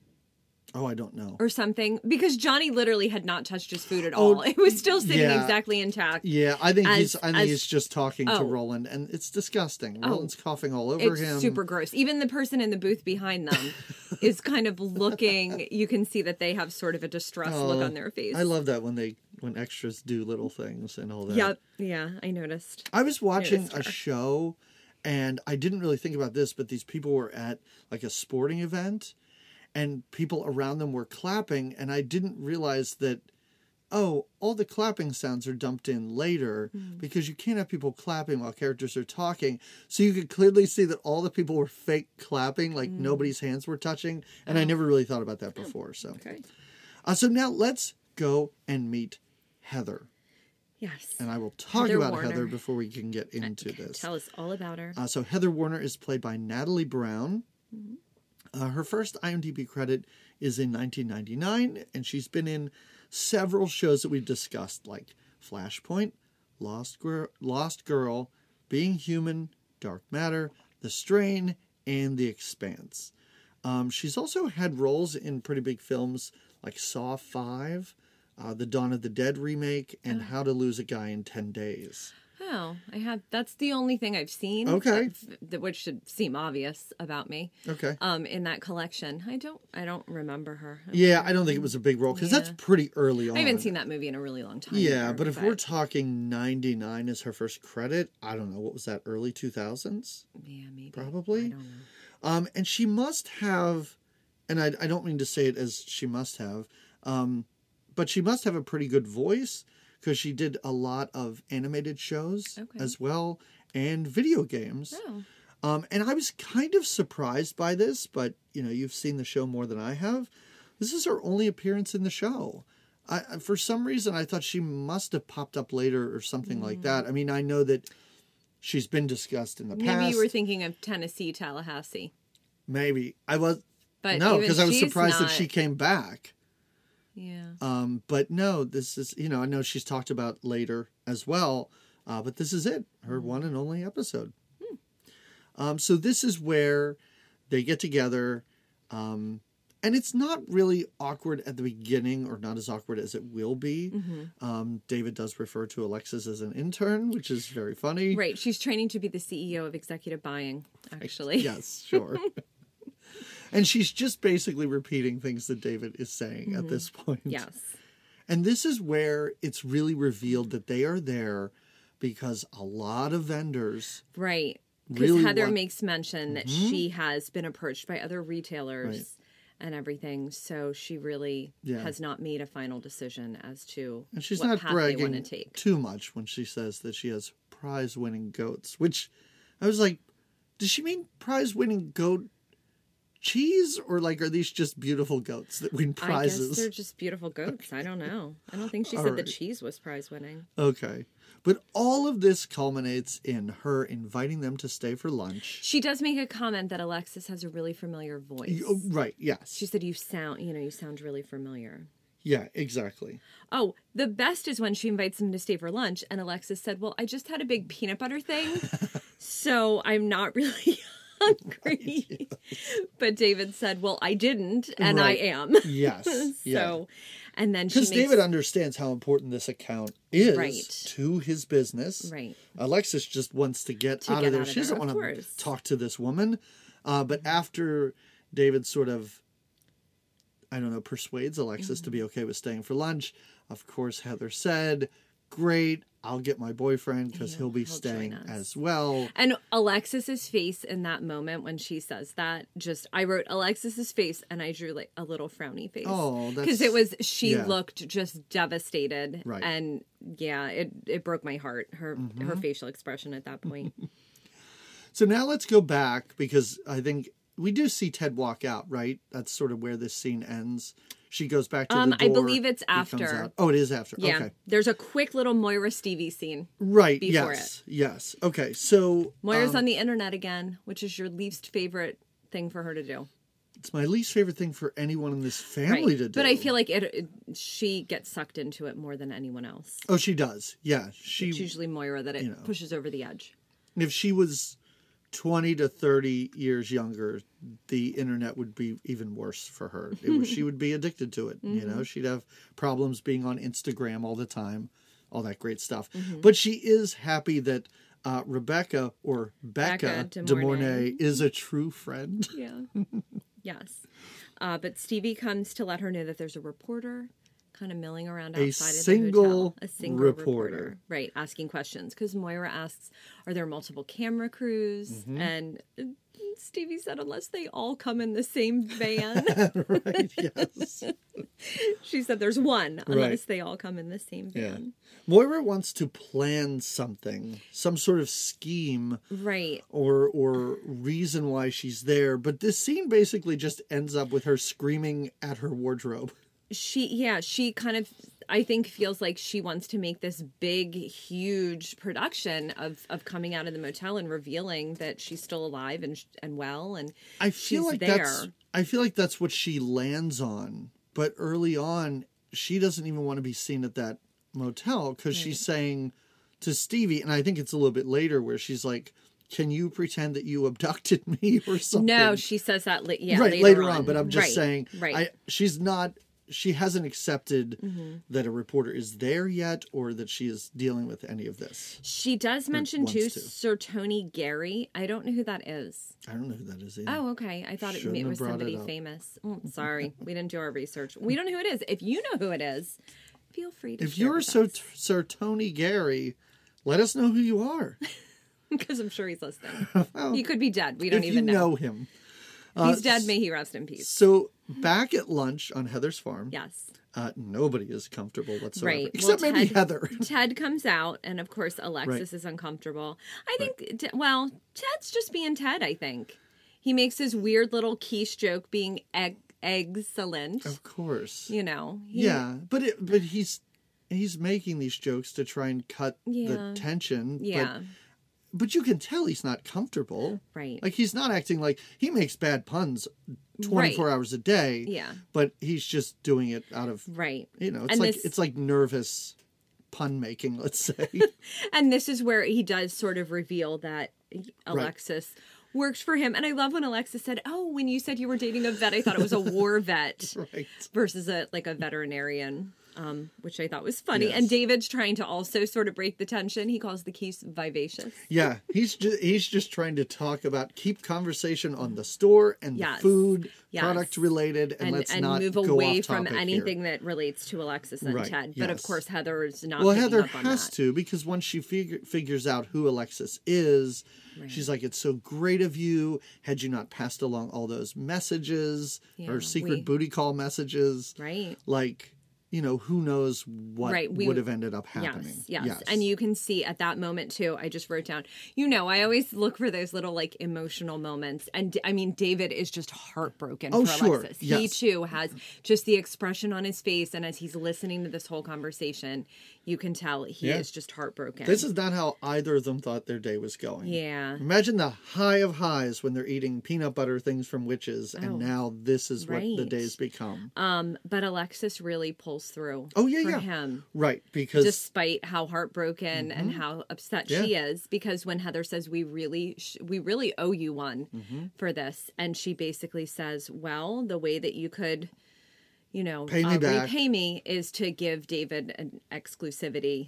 Oh, I don't know. or something, because Johnny literally had not touched his food at all. It was still sitting yeah. exactly intact. Yeah, I think As- he's just talking to Oh. Roland, and it's disgusting. Roland's coughing all over It's him. super gross. Even the person in the booth behind them is kind of looking. You can see that they have sort of a distressed look on their face. I love that when extras do little things and all that. Yep. Yeah, I noticed. I was watching Noticed a her. show, and I didn't really think about this, but these people were at like a sporting event, and people around them were clapping, and I didn't realize that, oh, all the clapping sounds are dumped in later because you can't have people clapping while characters are talking. So you could clearly see that all the people were fake clapping, like nobody's hands were touching, and I never really thought about that before. So, Okay. so now let's go and meet Heather. Yes. And I will talk Heather about Warner. Heather before we can get into this. Tell us all about her. So Heather Warner is played by Natalie Brown. Her first IMDb credit is in 1999, and she's been in several shows that we've discussed, like Flashpoint, Lost Girl, Being Human, Dark Matter, The Strain, and The Expanse. She's also had roles in pretty big films like Saw 5, the Dawn of the Dead remake, and How to Lose a Guy in 10 Days. Oh, that's the only thing I've seen. Okay. Which should seem obvious about me. Okay. In that collection. I don't remember her. Yeah, I don't think it was a big role, because that's pretty early on. I haven't seen that movie in a really long time. Yeah, either, but if we're talking 99 as her first credit, I don't know, what was that, early 2000s? yeah, maybe. Probably. I don't know. And she must have, and I don't mean to say it as she must have, but she must have a pretty good voice, because she did a lot of animated shows as well, and video games. Oh. And I was kind of surprised by this, but, you've seen the show more than I have. This is her only appearance in the show. For some reason, I thought she must have popped up later or something like that. I mean, I know that she's been discussed in the past. Maybe you were thinking of Tennessee, Tallahassee. Maybe. I was. But No, even because I was she's surprised that not- she came back. Yeah. But no, this is, I know she's talked about later as well, but this is it, her one and only episode. So this is where they get together, and it's not really awkward at the beginning, or not as awkward as it will be. David does refer to Alexis as an intern, which is very funny. Right. She's training to be the CEO of executive buying, actually. Yes, sure. And she's just basically repeating things that David is saying at this point. Yes. And this is where it's really revealed that they are there because a lot of vendors Right. Because really Heather want... makes mention that she has been approached by other retailers Right. and everything. So she really has not made a final decision as to And she's what not path they want to bragging take. too much when she says that she has prize-winning goats, which I was like, does she mean prize-winning goat cheese, or like are these just beautiful goats that win prizes? I guess they're just beautiful goats. I don't know. I don't think she said the cheese was prize winning. Okay. But all of this culminates in her inviting them to stay for lunch. She does make a comment that Alexis has a really familiar voice. Oh, right, yes. She said you sound really familiar. Yeah, exactly. Oh, the best is when she invites them to stay for lunch and Alexis said, well, I just had a big peanut butter thing, so I'm not really hungry. Right, yes. But David said, well, I didn't, and I am. Yes. So, and then because David understands how important this account is to his business. Right. Alexis just wants to get out of there. She doesn't want to talk to this woman. But after David sort of, I don't know, persuades Alexis to be okay with staying for lunch, of course, Heather said, great, I'll get my boyfriend because he'll be staying as well. And Alexis's face in that moment when she says that, I wrote Alexis's face and I drew like a little frowny face. Oh, that's... Because she looked just devastated. Right. And yeah, it broke my heart, her facial expression at that point. So now let's go back because I think we do see Ted walk out, right? That's sort of where this scene ends. She goes back to the door. I believe it's after. Oh, it is after. Yeah. Okay. There's a quick little Moira Stevie scene. Right. Before Yes. Yes. Okay. So Moira's on the internet again, which is your least favorite thing for her to do. It's my least favorite thing for anyone in this family to do. But I feel like she gets sucked into it more than anyone else. Oh, she does. Yeah. It's usually Moira that it pushes over the edge. If she was 20 to 30 years younger, the internet would be even worse for her. She would be addicted to it. You know, she'd have problems being on Instagram all the time, all that great stuff. But she is happy that Rebecca or Becca de Mornay is a true friend. Yeah. Yes. But Stevie comes to let her know that there's a reporter kind of milling around outside of the hotel. A single reporter. Right, asking questions. Because Moira asks, are there multiple camera crews? And Stevie said, unless they all come in the same van. Right, yes. She said there's one, unless they all come in the same van. Yeah. Moira wants to plan something, some sort of scheme. Right. Or reason why she's there. But this scene basically just ends up with her screaming at her wardrobe. She kind of, I think, feels like she wants to make this big, huge production of coming out of the motel and revealing that she's still alive and well, and I feel she's like there. I feel like that's what she lands on. But early on, she doesn't even want to be seen at that motel because she's saying to Stevie, and I think it's a little bit later where she's like, can you pretend that you abducted me or something? No, she says that later on. But I'm just saying, she hasn't accepted that a reporter is there yet or that she is dealing with any of this. She does mention, too, Sir Tony Gary. I don't know who that is. I don't know who that is either. Oh, okay. I thought it was somebody famous. Oh, sorry. We didn't do our research. We don't know who it is. If you know who it is, feel free to share. If you're Sir Tony Gary, let us know who you are. Because I'm sure he's listening. Well, he could be dead. We don't even know. If you know him. He's dead. May he rest in peace. So back at lunch on Heather's farm. Yes. Nobody is comfortable whatsoever. Right. Except maybe Heather. Ted comes out, and of course Alexis is uncomfortable. I think, Ted's just being Ted, I think. He makes his weird little quiche joke being excellent. Of course. You know. But he's making these jokes to try and cut the tension. Yeah. But you can tell he's not comfortable. Right. Like, he's not acting like... He makes bad puns 24 hours a day. Yeah. But he's just doing it out of... Right. You know, it's like nervous pun making, let's say. And this is where he does sort of reveal that Alexis works for him. And I love when Alexis said, oh, when you said you were dating a vet, I thought it was a war vet versus a veterinarian. which I thought was funny. Yes. And David's trying to also sort of break the tension. He calls the keys vivacious. Yeah, he's just trying to talk about keep conversation on the store and the food, product related, and let's not move go away off from topic anything that relates to Alexis and Ted. But of course, Heather is not. Well, picking Heather up on has that. to, because once she figures out who Alexis is, she's like, "It's so great of you. Had you not passed along all those messages or secret booty call messages, right? Like." You know, who knows what would have ended up happening. Yes. And you can see at that moment, too, I just wrote down, I always look for those little, like, emotional moments. And, I mean, David is just heartbroken for Alexis. Yes. He, too, has just the expression on his face. And as he's listening to this whole conversation, you can tell he is just heartbroken. This is not how either of them thought their day was going. Yeah. Imagine the high of highs when they're eating peanut butter things from witches. And now this is what the day's become. But Alexis really pulls through for him. Right, because despite how heartbroken and how upset she is, because when Heather says we really owe you one for this, and she basically says, well, the way that you could repay me is to give David an exclusivity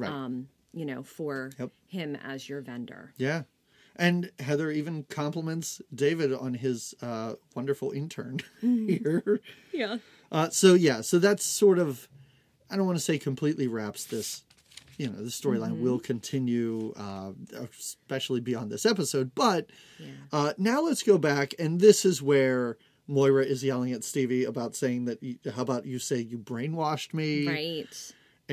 for him as your vendor. Yeah. And Heather even compliments David on his wonderful intern here. Yeah. So that's sort of, I don't want to say completely wraps this, the storyline will continue, especially beyond this episode. But now let's go back. And this is where Moira is yelling at Stevie about saying that, how about you say you brainwashed me? Right.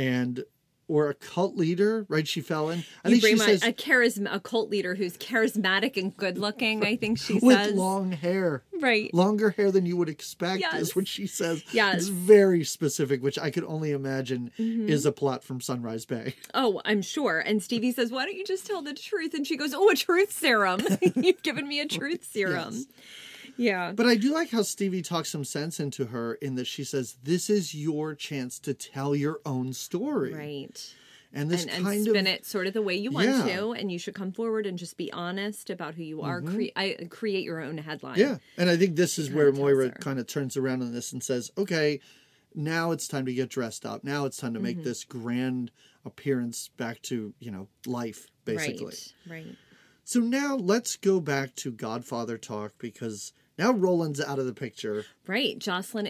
Or a cult leader, right? She fell in. I think she says a cult leader who's charismatic and good looking. I think she says with long hair, right? Longer hair than you would expect is what she says. Yes, it's very specific, which I could only imagine is a plot from Sunrise Bay. Oh, I'm sure. And Stevie says, "Why don't you just tell the truth?" And she goes, "Oh, a truth serum. You've given me a truth serum." Yes. Yeah. But I do like how Stevie talks some sense into her in that she says, this is your chance to tell your own story. Right. And this and spin it sort of the way you want to, and you should come forward and just be honest about who you are. Create your own headline. Yeah. And I think this is where Moira kind of turns around on this and says, okay, now it's time to get dressed up. Now it's time to make this grand appearance back to, life, basically. Right. So now let's go back to Godfather talk, because now Roland's out of the picture. Right. Johnny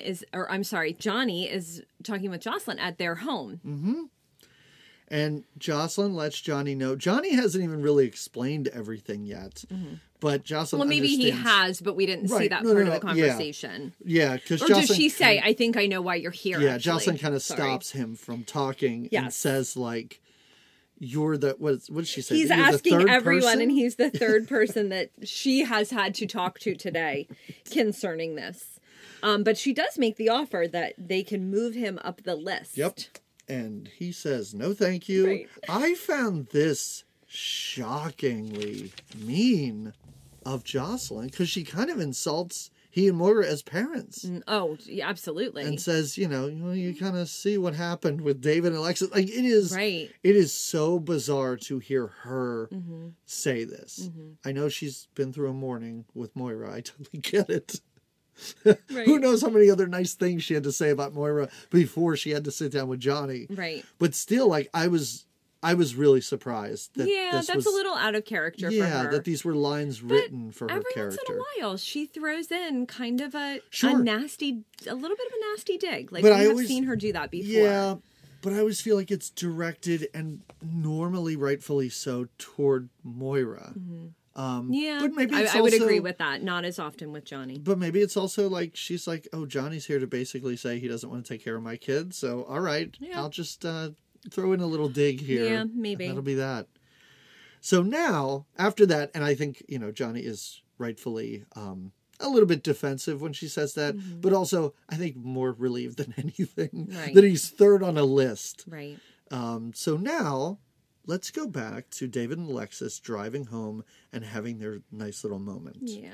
is talking with Jocelyn at their home. Mm-hmm. And Jocelyn lets Johnny know. Johnny hasn't even really explained everything yet. Mm-hmm. But Jocelyn understands. He has, but we didn't see that part of the conversation. Yeah, because Jocelyn... Or does she say, I think I know why you're here, Yeah, actually. Jocelyn kind of stops him from talking and says, like, you're the, what did she say? He's you're asking everyone, and he's the third person that she has had to talk to today concerning this. But she does make the offer that they can move him up the list. Yep. And he says, no, thank you. Right. I found this shockingly mean of Jocelyn, because she kind of insults he and Moira as parents. Oh, yeah, absolutely. And says, you kind of see what happened with David and Alexis. Like, it is, right. It is so bizarre to hear her say this. Mm-hmm. I know she's been through a morning with Moira. I totally get it. Right. Who knows how many other nice things she had to say about Moira before she had to sit down with Johnny. Right. But still, like, I was really surprised that that's a little out of character for her. Yeah, that these were lines written for her character. Every once in a while, she throws in kind of a little bit of a nasty dig. Like, we have seen her do that before. Yeah, but I always feel like it's directed, and normally rightfully so, toward Moira. Mm-hmm. But maybe I would agree with that. Not as often with Johnny. But maybe it's also like, she's like, oh, Johnny's here to basically say he doesn't want to take care of my kids. So, all right, I'll just throw in a little dig here. Yeah, maybe. That'll be that. So now, after that, and I think, Johnny is rightfully a little bit defensive when she says that, but also, I think, more relieved than anything that he's third on a list. Right. So now, let's go back to David and Alexis driving home and having their nice little moment. Yeah.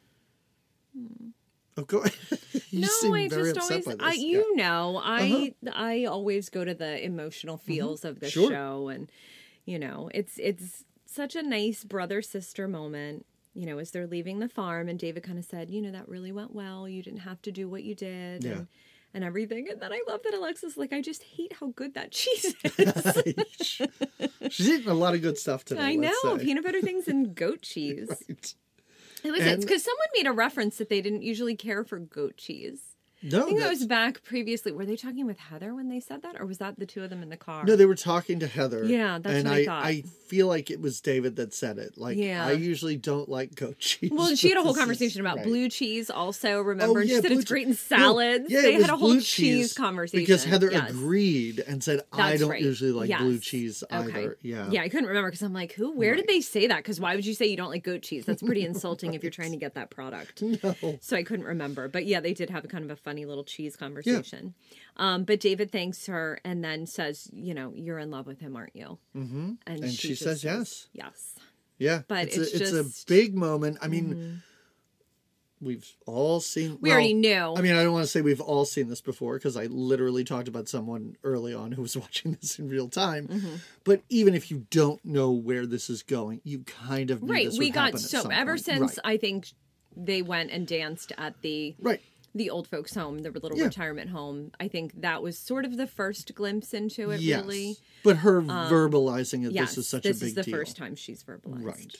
Oh, go ahead. You seem very upset by this. I always go to the emotional feels of the show, and it's such a nice brother-sister moment. As they're leaving the farm, and David kind of said, that really went well. You didn't have to do what you did. Yeah. and everything. And then I love that Alexa's like, I just hate how good that cheese is. She's eating a lot of good stuff today. I know, let's say. peanut butter things and goat cheese. Right. It's because someone made a reference that they didn't usually care for goat cheese. No, I think that was back previously. Were they talking with Heather when they said that? Or was that the two of them in the car? No, they were talking to Heather. Yeah, that's and what I thought. I feel like it was David that said it. Like, Yeah. I usually don't like goat cheese. Well, she had a but whole this is- conversation about right. blue cheese also, remember? Oh, And yeah, she said blue it's great che- in salads. No, yeah, They it was had a whole blue cheese conversation. Because Heather Yes. agreed and said, I That's don't right. usually like Yes. blue cheese Okay. either. Yeah. Yeah, I couldn't remember because I'm like, where did they say that? Because why would you say you don't like goat cheese? That's pretty insulting if you're trying to get that product. No. So I couldn't remember. But yeah, they did have a kind of a funny little cheese conversation. But David thanks her and then says, you're in love with him, aren't you? Mm-hmm. And she just says yes. Yes. Yeah. But it's it's a just- big moment. I mean, we've all seen. We already knew. I mean, I don't want to say we've all seen this before because I literally talked about someone early on who was watching this in real time. Mm-hmm. But even if you don't know where this is going, you kind of knew Right. this We would got happen at some ever point. since Right. I think they went and danced at the Right. old folks' home, the little Yeah. retirement home. I think that was sort of the first glimpse into it, Yes. really. But her verbalizing it, Yes, this is such a big deal. This is the first time she's verbalized. Right.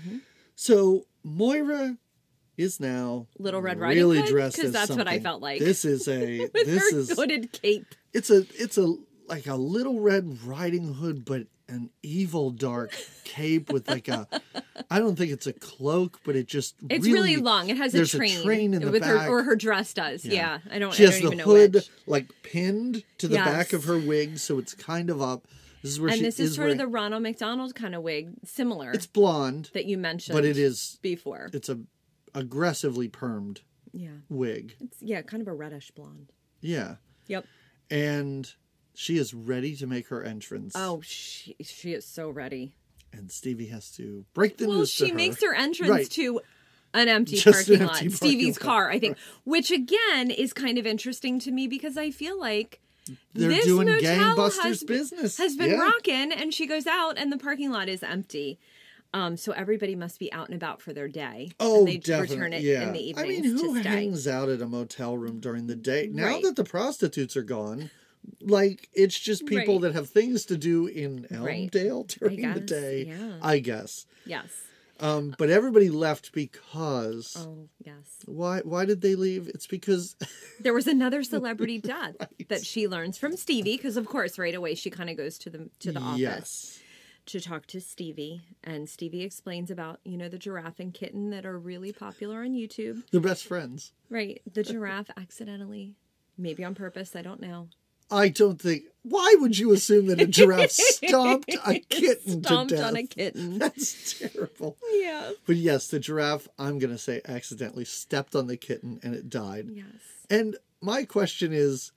So Moira is now Little Red Riding really Hood? dressed 'Cause as that's what I something. felt like. This is a With this her is hooded cape. it's a like a Little Red Riding Hood, but an evil dark cape with like a I don't think it's a cloak, but it just It's really long. It has a there's train. in the with back. her, or her dress does. Yeah. I don't She I has don't the even know hood which. like pinned to the back of Yes. her wig, so it's kind of up. This is where And she this is sort wearing, of the Ronald McDonald kind of wig, similar It's blonde, that you mentioned. but it is before. it's a aggressively permed Yeah. wig. It's kind of a reddish blonde. Yeah. Yep. And she is ready to make her entrance. Oh, she is so ready. And Stevie has to break the Well, news to she her. makes her entrance Right. to an empty Just an parking lot. empty parking Stevie's lot. car, I think. Which again is kind of interesting to me because I feel like They're this doing motel gangbusters business. has been Yeah. rocking, and she goes out and the parking lot is empty. So everybody must be out and about for their day. Oh, and they definitely. return it yeah. in the I evenings mean, who to stay. hangs out at a motel room during the day? Now Right. that the prostitutes are gone, like, it's just people Right. that have things to do in Right. Elmdale during the guess, day. yeah. I guess. Yes. But everybody left because... Oh, yes. Why did they leave? It's because... There was another celebrity death that she learns from Stevie because, of course, right away she kind of goes to the office. Yes. To talk to Stevie, and Stevie explains about, the giraffe and kitten that are really popular on YouTube. They're best friends. Right. The giraffe accidentally, maybe on purpose, I don't know. I don't think... Why would you assume that a giraffe stomped a kitten Stomped to death? on a kitten. That's terrible. Yeah. But yes, the giraffe, I'm going to say, accidentally stepped on the kitten and it died. Yes. And my question is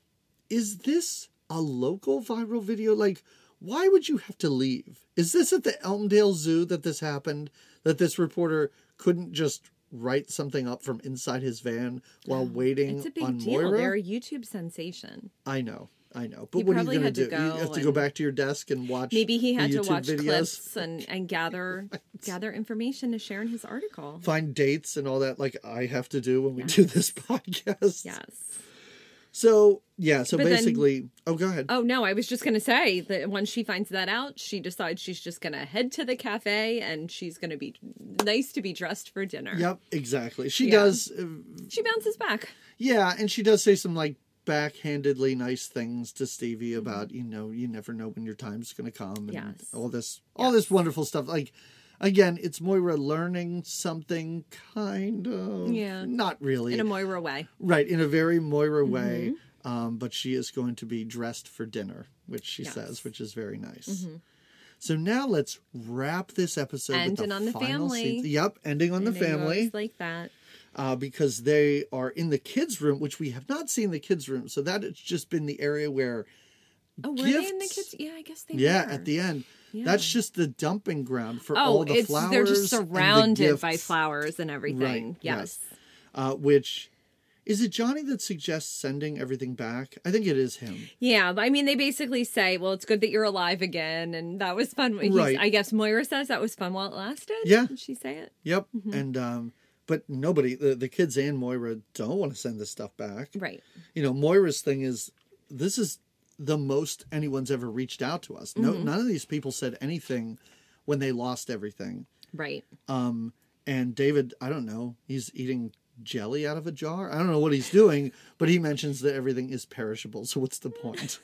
this a local viral video? Like, why would you have to leave? Is this at the Elmdale Zoo that this happened? That this reporter couldn't just write something up from inside his van while waiting It's a big on deal. Moira? They're a YouTube sensation. I know. But You what are you probably going to had to do? go You have to go and- back to your desk and watch Maybe he had the to YouTube watch videos? clips and gather information to share in his article. Find dates and all that like I have to do when we do this podcast. Yes. So, yeah. So But then- basically... Oh, go ahead. Oh, no, I was just going to say that when she finds that out, she decides she's just going to head to the cafe and she's going to be nice to be dressed for dinner. Yep, exactly. She Yeah. does... She bounces back. Yeah, and she does say some like backhandedly nice things to Mm-hmm. Stevie about, you never know when your time's going to come and Yes. all this wonderful stuff. Like, again, it's Moira learning something kind of. Yeah. Not really. In a Moira way. Right, in a very Moira way. Mm-hmm. But she is going to be dressed for dinner, which she Yes. says, which is very nice. Mm-hmm. So now let's wrap this episode with Ending the on the final family. scene. Yep, ending on the And I know family. it's like that. Because they are in the kids' room, which we have not seen the kids' room. So that has just been the area where Oh, were they in the gifts- kids? Yeah, I guess they yeah, were. at the end. Yeah. That's just the dumping ground for all the flowers. They're just and the surrounded by gifts. flowers and everything. Right, Yes. Which, is it Johnny that suggests sending everything back? I think it is him. Yeah, but I mean, they basically say, well, it's good that you're alive again, and that was fun. Right. I guess Moira says that was fun while it lasted. Yeah. Did she say it? Yep. And but nobody, the kids and Moira don't want to send this stuff back. Right. Moira's thing is, this is the most anyone's ever reached out to us. No, none of these people said anything when they lost everything. Right. And David, I don't know, he's eating jelly out of a jar. I don't know what he's doing, but he mentions that everything is perishable. So what's the point?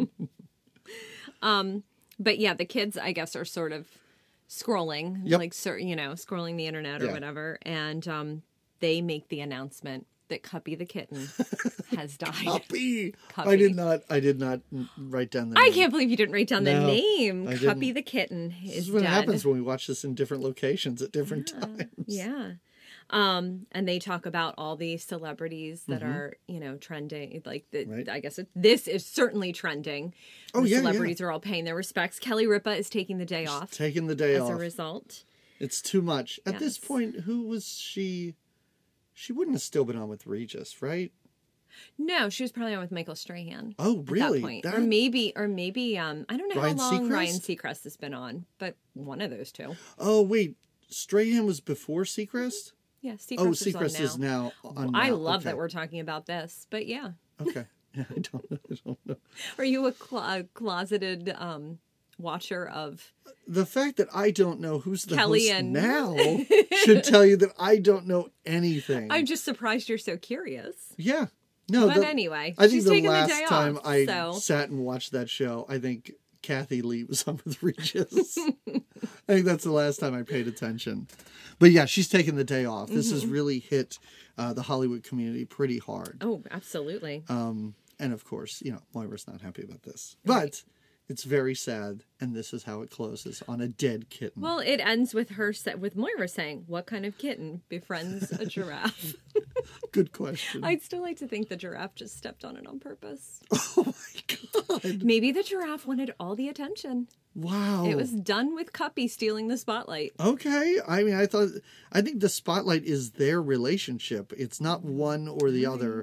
But yeah, the kids, I guess, are sort of scrolling, scrolling the internet or whatever. And they make the announcement that Cuppy the kitten has died. Cuppy. Cuppy. I did not write down the name. I can't believe you didn't write down the name. Cuppy the kitten is This is what dead. happens when we watch this in different locations at different times. Yeah. And they talk about all the celebrities that are, trending. Like, I guess this is certainly trending. Oh, the yeah, celebrities are all paying their respects. Kelly Ripa is taking the day off. Taking the day off. As a result. It's too much. At this point, who was she? She wouldn't have still been on with Regis, right? No, she was probably on with Michael Strahan. Oh, really? At that point. Or maybe, I don't know Ryan how long Seacrest? Ryan Seacrest has been on, but one of those two. Oh, wait. Strahan was before Seacrest? Yeah, Seacrest Seacrest is now on. I love that we're talking about this, but yeah. Okay. Yeah, I don't know. Are you a closeted watcher of the fact that I don't know who's the Kelly host and now should tell you that I don't know anything. I'm just surprised you're so curious. Yeah. No, but anyway, I think she's the taking last the day time off, I so. sat and watched that show, I think Kathy Lee was on with Regis. I think that's the last time I paid attention. But yeah, she's taking the day off. This has really hit the Hollywood community pretty hard. Oh, absolutely. And of course, Moira's not happy about this. But it's very sad, and this is how it closes, on a dead kitten. Well, it ends with with Moira saying, "What kind of kitten befriends a giraffe?" Good question. I'd still like to think the giraffe just stepped on it on purpose. Oh my God. Maybe the giraffe wanted all the attention. Wow. It was done with Cuppy stealing the spotlight. Okay. I mean, I think the spotlight is their relationship. It's not one or the other.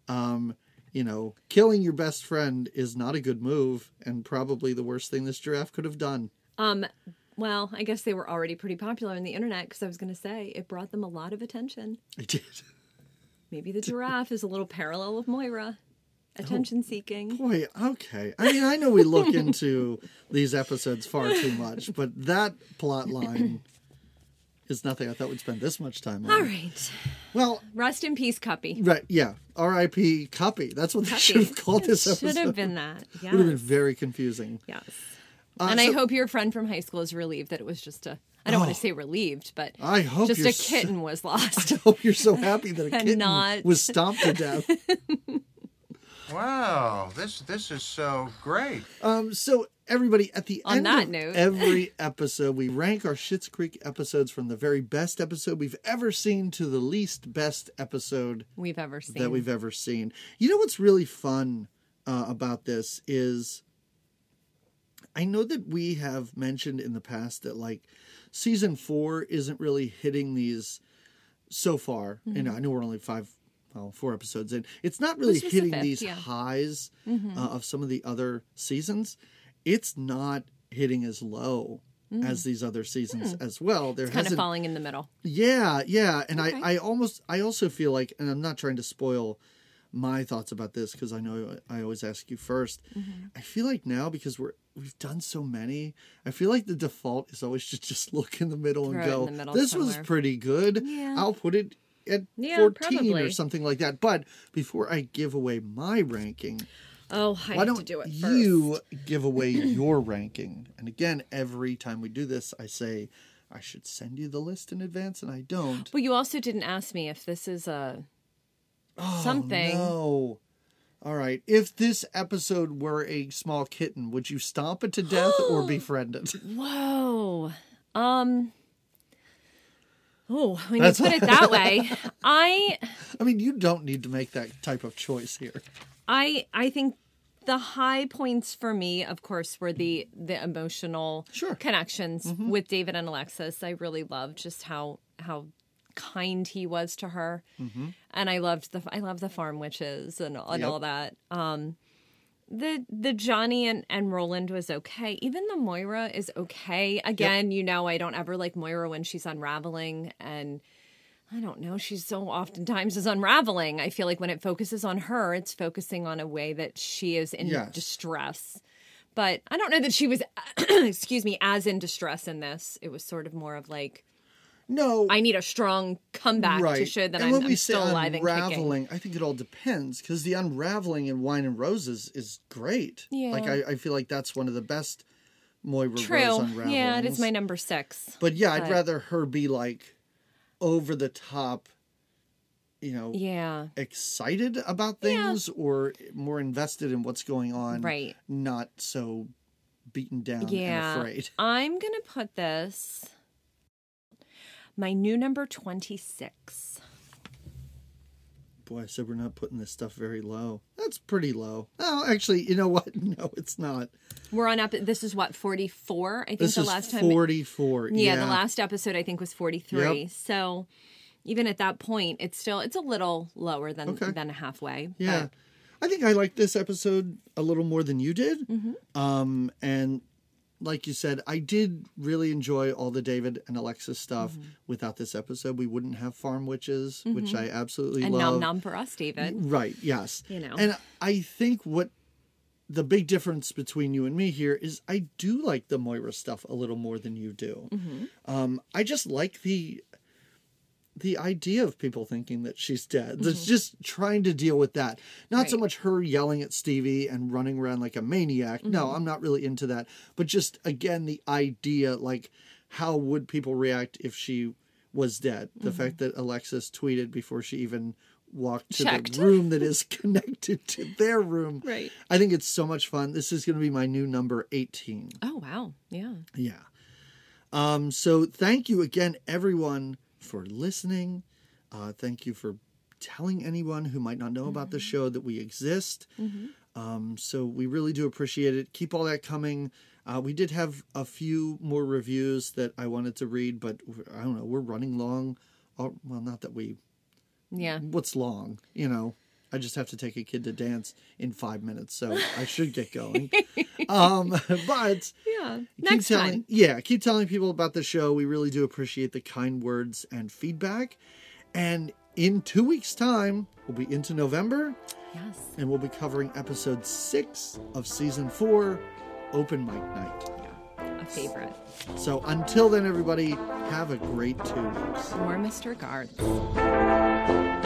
Killing your best friend is not a good move, and probably the worst thing this giraffe could have done. Well, I guess they were already pretty popular on the internet, because I was going to say it brought them a lot of attention. It did. Maybe the giraffe is a little parallel of Moira. Attention seeking. Boy, okay. I mean, I know we look into these episodes far too much, but that plot line is nothing I thought we'd spend this much time on. All right. Well, rest in peace, Cuppy. Right, yeah. R.I.P. Cuppy. That's what they should have called this episode. Should have been that. Yes. Would have been very confusing. Yes. And I hope your friend from high school is relieved that it was just I don't want to say relieved, but I hope just a kitten was lost. I hope you're so happy that a kitten was stomped to death. Wow, this is so great. So everybody, at the end of note, every episode, we rank our Schitt's Creek episodes from the very best episode we've ever seen to the least best episode we've ever seen. That we've ever seen. You know what's really fun about this is, I know that we have mentioned in the past that like season 4 isn't really hitting these so far. Mm-hmm. I know we're only 4 episodes in. It's not really hitting these highs of some of the other seasons. It's not hitting as low as these other seasons as well. It's kind of falling in the middle. Yeah. And okay. I also feel like, and I'm not trying to spoil my thoughts about this because I know I always ask you first. Mm-hmm. I feel like now, because we've done so many, I feel like the default is always just look in the middle and go, this was pretty good. Yeah. I'll put it at 14 probably. Or something like that. But before I give away my ranking, why don't do it first? You give away your ranking? And again, every time we do this, I say I should send you the list in advance, and I don't. But you also didn't ask me if this is something. No. All right. If this episode were a small kitten, would you stomp it to death or befriend it? Whoa. Oh, when you put it that way, I mean, you don't need to make that type of choice here. I think the high points for me, of course, were the emotional connections with David and Alexis. I really loved just how kind he was to her, and I love the farm witches and all that. The Johnny and Roland was okay. Even the Moira is okay. Again, I don't ever like Moira when she's unraveling, and I don't know. She's so oftentimes is unraveling. I feel like when it focuses on her, it's focusing on a way that she is in distress. But I don't know that she was, excuse me, as in distress in this. It was sort of more of like, no, I need a strong comeback to show that I'm still alive and kicking. I think it all depends, because the unraveling in Wine and Roses is great. Yeah. Like, I feel like that's one of the best Moira Rose unravelings. Yeah, it is my number 6. But yeah, I'd rather her be like over the top, excited about things or more invested in what's going on. Right. Not so beaten down and afraid. I'm going to put this, my new number 26. Boy, I said we're not putting this stuff very low. That's pretty low. Oh, actually, you know what? No, it's not. We're on this is what, 44? I think this the is last time. 44. Yeah, the last episode I think was 43. Yep. So even at that point, it's a little lower than halfway. Yeah. But I think I liked this episode a little more than you did. Mm-hmm. And like you said, I did really enjoy all the David and Alexis stuff. Mm-hmm. Without this episode, we wouldn't have Farm Witches, which I absolutely and love. nom nom for us, David. Right, yes. You know. And I think what the big difference between you and me here is I do like the Moira stuff a little more than you do. Mm-hmm. I just like the idea of people thinking that she's dead. That's just trying to deal with that. Not so much her yelling at Stevie and running around like a maniac. No, I'm not really into that. But just, again, the idea, like, how would people react if she was dead? The fact that Alexis tweeted before she even walked to the room that is connected to their room. Right. I think it's so much fun. This is going to be my new number 18. Oh, wow. Yeah. Yeah. So thank you again, everyone, for listening. Thank you for telling anyone who might not know about the show that we exist. So we really do appreciate it. Keep all that coming. We did have a few more reviews that I wanted to read, but I don't know, we're running long. Well, not that we... Yeah. What's long? I just have to take a kid to dance in 5 minutes, so I should get going. But next time. Yeah, keep telling people about the show. We really do appreciate the kind words and feedback. And in 2 weeks' time, we'll be into November. Yes. And we'll be covering episode 6 of season 4, Open Mic Night. Yeah, a favorite. So until then, everybody, have a great 2 weeks. Or Mr. Garth.